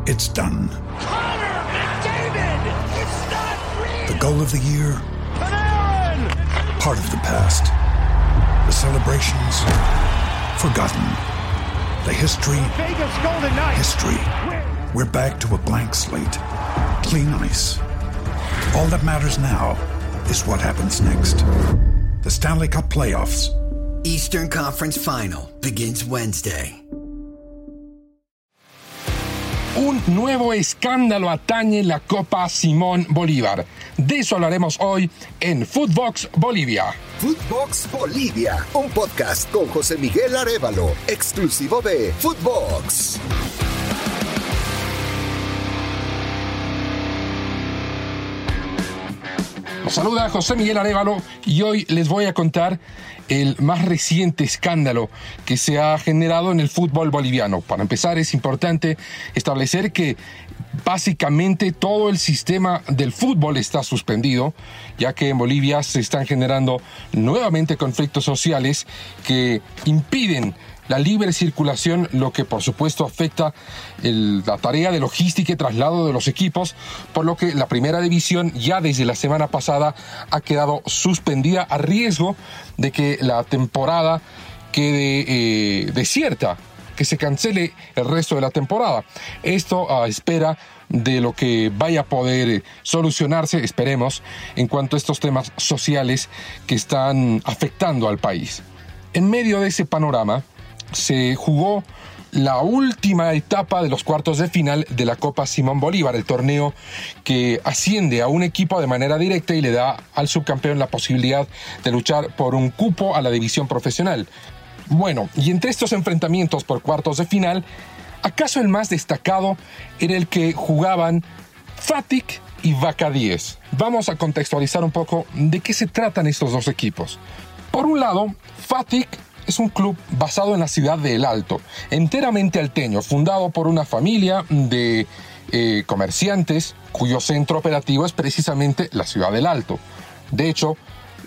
It's done. Connor McDavid! It's not real! The goal of the year, Panarin! part of the past. The celebrations, forgotten. The history, Vegas Golden Knights! history. We're back to a blank slate. Clean ice. All that matters now is what happens next. The Stanley Cup playoffs. Eastern Conference Final begins Wednesday. Un nuevo escándalo atañe la Copa Simón Bolívar. De eso hablaremos hoy en Footbox Bolivia. Footbox Bolivia, un podcast con José Miguel Arévalo, exclusivo de Footbox. Los saluda José Miguel Arévalo y hoy les voy a contar el más reciente escándalo que se ha generado en el fútbol boliviano. Para empezar, es importante establecer que básicamente todo el sistema del fútbol está suspendido, ya que en Bolivia se están generando nuevamente conflictos sociales que impiden la libre circulación, lo que por supuesto afecta la tarea de logística y traslado de los equipos, por lo que la primera división ya desde la semana pasada ha quedado suspendida a riesgo de que la temporada quede desierta, que se cancele el resto de la temporada. Esto a espera de lo que vaya a poder solucionarse, esperemos, en cuanto a estos temas sociales que están afectando al país. En medio de ese panorama, se jugó la última etapa de los cuartos de final de la Copa Simón Bolívar, el torneo que asciende a un equipo de manera directa y le da al subcampeón la posibilidad de luchar por un cupo a la división profesional. Bueno, y entre estos enfrentamientos por cuartos de final, ¿acaso el más destacado era el que jugaban FATIC y Vaca 10? Vamos a contextualizar un poco de qué se tratan estos dos equipos. Por un lado, FATIC es un club basado en la ciudad de El Alto, enteramente alteño, fundado por una familia de comerciantes cuyo centro operativo es precisamente la ciudad del Alto. De hecho,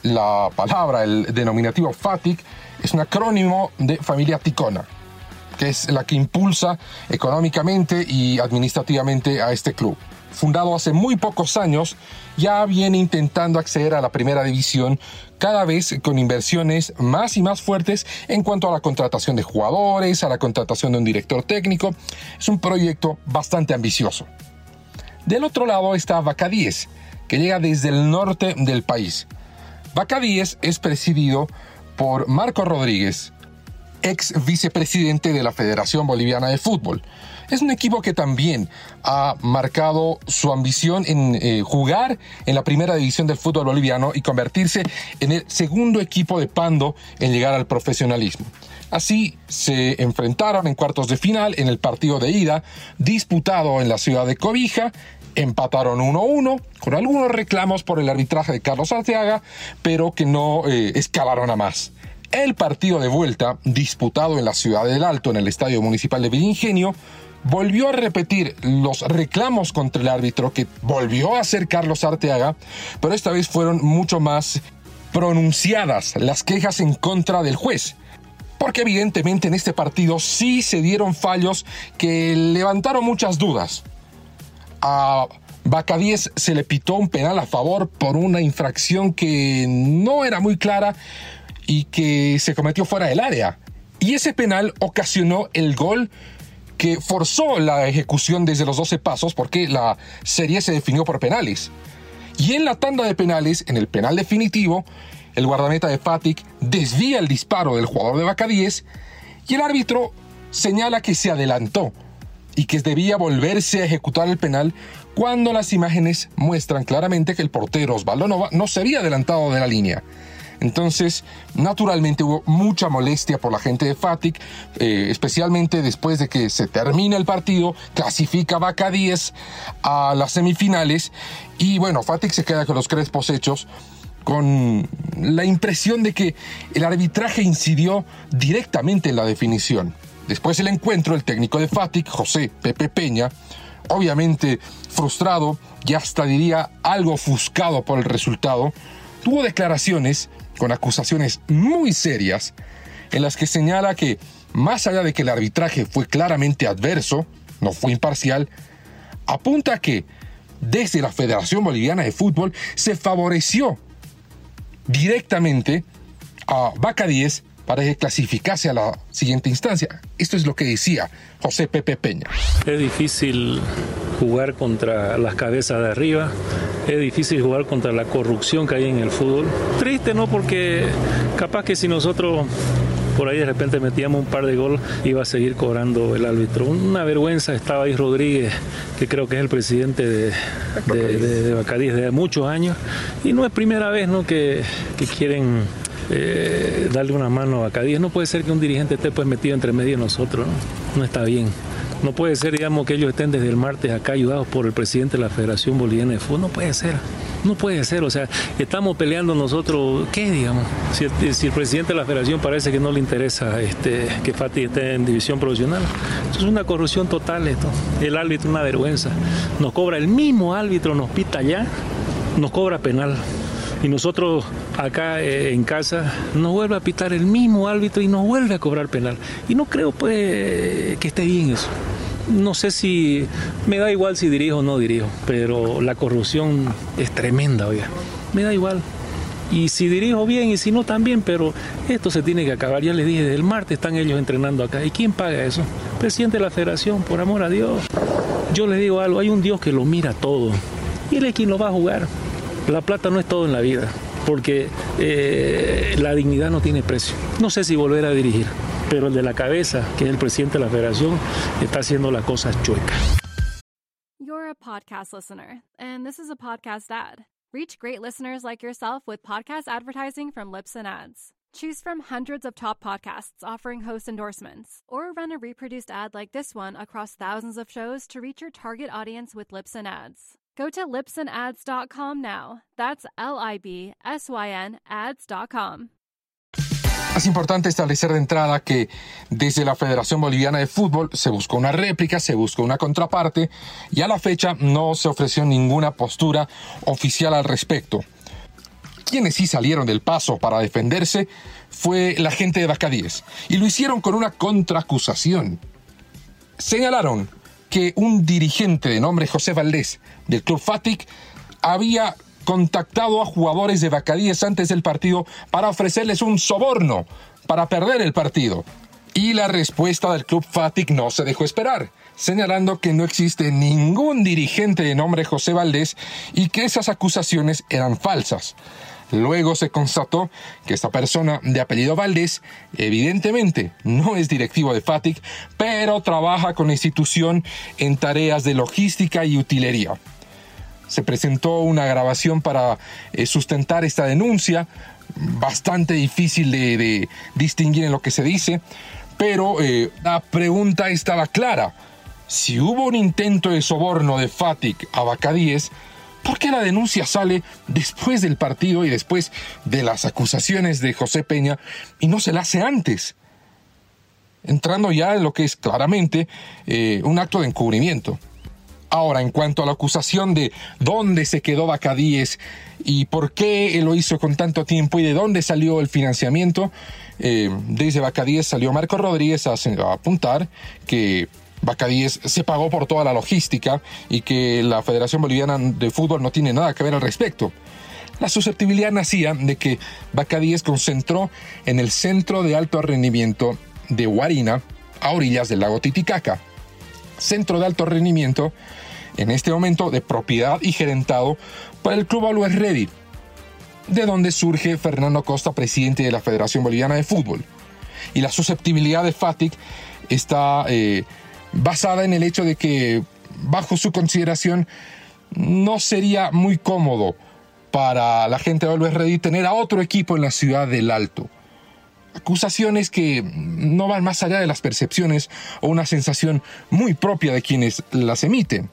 la palabra, el denominativo FATIC, es un acrónimo de familia ticona, que es la que impulsa económicamente y administrativamente a este club. Fundado hace muy pocos años, ya viene intentando acceder a la primera división, cada vez con inversiones más y más fuertes en cuanto a la contratación de jugadores, a la contratación de un director técnico. Es un proyecto bastante ambicioso. Del otro lado está Vaca 10, que llega desde el norte del país. Vaca 10 es presidido por Marco Rodríguez, ex vicepresidente de la Federación Boliviana de Fútbol. Es un equipo que también ha marcado su ambición en jugar en la primera división del fútbol boliviano y convertirse en el segundo equipo de Pando en llegar al profesionalismo. Así se enfrentaron en cuartos de final en el partido de ida, disputado en la ciudad de Cobija. Empataron 1-1, con algunos reclamos por el arbitraje de Carlos Arteaga, pero que no escalaron a más. El partido de vuelta, disputado en la ciudad del Alto, en el Estadio Municipal de Villingenio, volvió a repetir los reclamos contra el árbitro que volvió a hacer Carlos Arteaga, pero esta vez fueron mucho más pronunciadas las quejas en contra del juez, porque evidentemente en este partido sí se dieron fallos que levantaron muchas dudas. A Vaca 10 se le pitó un penal a favor por una infracción que no era muy clara y que se cometió fuera del área. Y ese penal ocasionó el gol que forzó la ejecución desde los 12 pasos, porque la serie se definió por penales. Y en la tanda de penales, en el penal definitivo, el guardameta de FATIC desvía el disparo del jugador de Vaca 10 y el árbitro señala que se adelantó y que debía volverse a ejecutar el penal, cuando las imágenes muestran claramente que el portero Osvaldo Nova no se había adelantado de la línea. Entonces, naturalmente hubo mucha molestia por la gente de FATIC, especialmente después de que se termina el partido, clasifica Vaca 10 a las semifinales y bueno, FATIC se queda con los crespos hechos, con la impresión de que el arbitraje incidió directamente en la definición. Después del encuentro, el técnico de FATIC, José Pepe Peña, obviamente frustrado y hasta diría algo ofuscado por el resultado, tuvo declaraciones con acusaciones muy serias en las que señala que, más allá de que el arbitraje fue claramente adverso, no fue imparcial, apunta a que desde la Federación Boliviana de Fútbol se favoreció directamente a Vaca 10 para que clasificase a la siguiente instancia. Esto es lo que decía José Pepe Peña. Es difícil jugar contra las cabezas de arriba, es difícil jugar contra la corrupción que hay en el fútbol. Triste, ¿no? Porque capaz que si nosotros por ahí de repente metíamos un par de goles, iba a seguir cobrando el árbitro. Una vergüenza. Estaba ahí Rodríguez, que creo que es el presidente de Vaca 10 de muchos años, y no es primera vez, ¿no?, que quieren darle una mano a Vaca 10. No puede ser que un dirigente esté pues metido entre medio de nosotros, ¿no? No está bien. No puede ser, digamos, que ellos estén desde el martes acá ayudados por el presidente de la Federación Boliviana de Fútbol. No puede ser. No puede ser. O sea, estamos peleando nosotros, ¿qué, digamos? Si el presidente de la Federación parece que no le interesa que Fati esté en división profesional. Esto es una corrupción total, esto. El árbitro, una vergüenza. Nos cobra el mismo árbitro, nos pita allá, nos cobra penal. Y nosotros acá en casa nos vuelve a pitar el mismo árbitro y nos vuelve a cobrar penal. Y no creo pues que esté bien eso. No sé si, me da igual si dirijo o no dirijo, pero la corrupción es tremenda, oiga. Me da igual. Y si dirijo bien y si no también, pero esto se tiene que acabar. Ya les dije, desde el martes están ellos entrenando acá. ¿Y quién paga eso? Presidente de la Federación, por amor a Dios. Yo les digo algo, hay un Dios que lo mira todo. Y Él es quien lo va a jugar. La plata no es todo en la vida, porque la dignidad no tiene precio. No sé si volver a dirigir, pero el de la cabeza, que es el presidente de la Federación, está haciendo las cosas chuecas. You're a podcast listener, and this is a podcast ad. Reach great listeners like yourself with podcast advertising from Libsyn Ads. Choose from hundreds of top podcasts offering host endorsements, or run a reproduced ad like this one across thousands of shows to reach your target audience with Libsyn Ads. Go to libsynads.com now. That's LIBSYN ads.com. Es importante establecer de entrada que desde la Federación Boliviana de Fútbol se buscó una réplica, se buscó una contraparte, y a la fecha no se ofreció ninguna postura oficial al respecto. Quienes sí salieron del paso para defenderse fue la gente de Vaca 10, y lo hicieron con una contraacusación. Señalaron que un dirigente de nombre José Valdés del Club Fatic había contactado a jugadores de Vaca 10 antes del partido para ofrecerles un soborno para perder el partido. Y la respuesta del Club Fatic no se dejó esperar, señalando que no existe ningún dirigente de nombre José Valdés y que esas acusaciones eran falsas. Luego se constató que esta persona de apellido Valdés evidentemente no es directivo de Fatic, pero trabaja con la institución en tareas de logística y utilería. Se presentó una grabación para sustentar esta denuncia, bastante difícil de distinguir en lo que se dice, pero la pregunta estaba clara. Si hubo un intento de soborno de Fatic a Vaca 10, ¿por qué la denuncia sale después del partido y después de las acusaciones de José Peña y no se la hace antes? Entrando ya en lo que es claramente un acto de encubrimiento. Ahora, en cuanto a la acusación de dónde se quedó Vaca 10 y por qué lo hizo con tanto tiempo y de dónde salió el financiamiento, desde Vaca 10 salió Marco Rodríguez a apuntar que Vaca 10 se pagó por toda la logística y que la Federación Boliviana de Fútbol no tiene nada que ver al respecto. La susceptibilidad nacía de que Vaca 10 concentró en el centro de alto rendimiento de Guarina, a orillas del lago Titicaca. Centro de alto rendimiento, en este momento de propiedad y gerentado por el Club Always Ready, de donde surge Fernando Costa, presidente de la Federación Boliviana de Fútbol. Y la susceptibilidad de Fatic está basada en el hecho de que, bajo su consideración, no sería muy cómodo para la gente de Always Ready tener a otro equipo en la ciudad del Alto. Acusaciones que no van más allá de las percepciones o una sensación muy propia de quienes las emiten.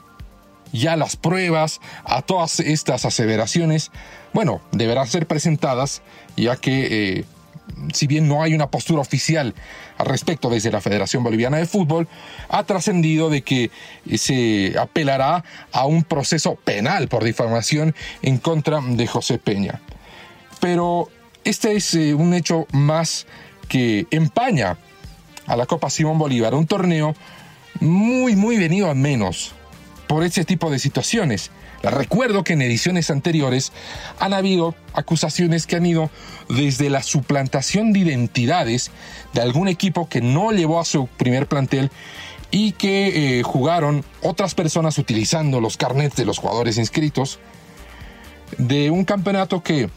Ya las pruebas a todas estas aseveraciones, bueno, deberán ser presentadas, ya que si bien no hay una postura oficial al respecto desde la Federación Boliviana de Fútbol, ha trascendido de que se apelará a un proceso penal por difamación en contra de José Peña. Pero este es un hecho más que empaña a la Copa Simón Bolívar, un torneo muy venido a menos por ese tipo de situaciones. Les recuerdo que en ediciones anteriores han habido acusaciones que han ido desde la suplantación de identidades de algún equipo que no llevó a su primer plantel y que jugaron otras personas utilizando los carnets de los jugadores inscritos, de un campeonato que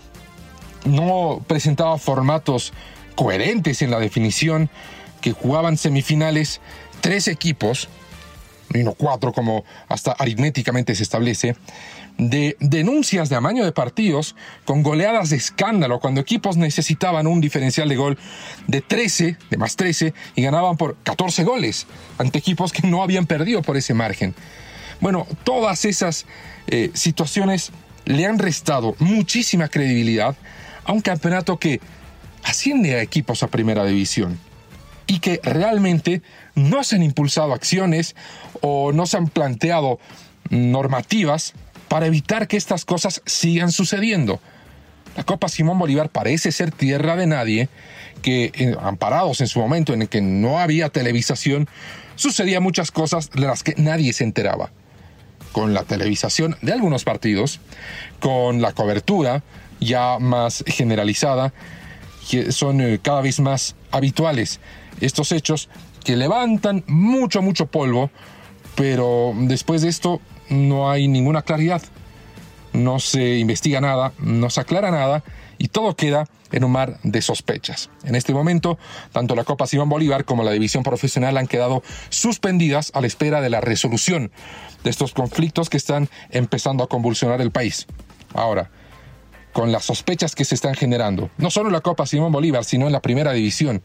no presentaba formatos coherentes en la definición, que jugaban semifinales 3 equipos, y no 4 como hasta aritméticamente se establece, de denuncias de amaño de partidos con goleadas de escándalo cuando equipos necesitaban un diferencial de gol de más 13 y ganaban por 14 goles ante equipos que no habían perdido por ese margen. Bueno, todas esas situaciones le han restado muchísima credibilidad a un campeonato que asciende a equipos a primera división y que realmente no se han impulsado acciones o no se han planteado normativas para evitar que estas cosas sigan sucediendo. La Copa Simón Bolívar parece ser tierra de nadie, que amparados en su momento en el que no había televisación, sucedían muchas cosas de las que nadie se enteraba. Con la televisación de algunos partidos, con la cobertura ya más generalizada, que son cada vez más habituales estos hechos que levantan mucho polvo, pero después de esto no hay ninguna claridad, no se investiga nada, no se aclara nada y todo queda en un mar de sospechas. En este momento, tanto la Copa Simón Bolívar como la división profesional han quedado suspendidas a la espera de la resolución de estos conflictos que están empezando a convulsionar el país. Ahora, con las sospechas que se están generando, no solo en la Copa Simón Bolívar, sino en la primera división,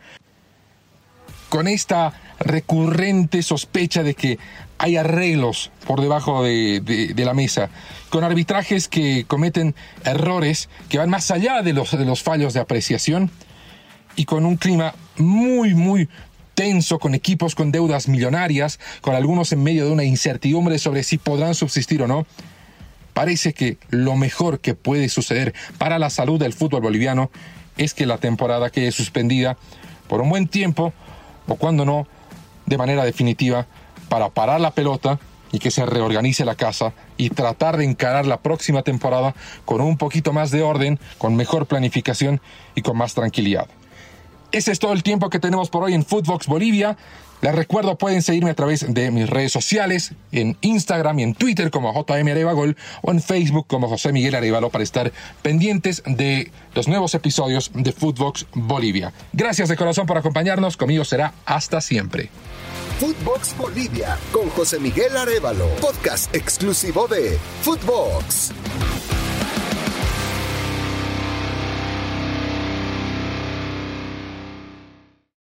con esta recurrente sospecha de que hay arreglos por debajo de la mesa, con arbitrajes que cometen errores que van más allá de los fallos de apreciación, y con un clima muy tenso, con equipos con deudas millonarias, con algunos en medio de una incertidumbre sobre si podrán subsistir o no, parece que lo mejor que puede suceder para la salud del fútbol boliviano es que la temporada quede suspendida por un buen tiempo, o cuando no, de manera definitiva, para parar la pelota y que se reorganice la casa y tratar de encarar la próxima temporada con un poquito más de orden, con mejor planificación y con más tranquilidad. Ese es todo el tiempo que tenemos por hoy en Footbox Bolivia. Les recuerdo, pueden seguirme a través de mis redes sociales, en Instagram y en Twitter como JM Arevagol o en Facebook como José Miguel Arevalo para estar pendientes de los nuevos episodios de Footbox Bolivia. Gracias de corazón por acompañarnos, conmigo será hasta siempre. Footbox Bolivia con José Miguel Arevalo, podcast exclusivo de Footbox.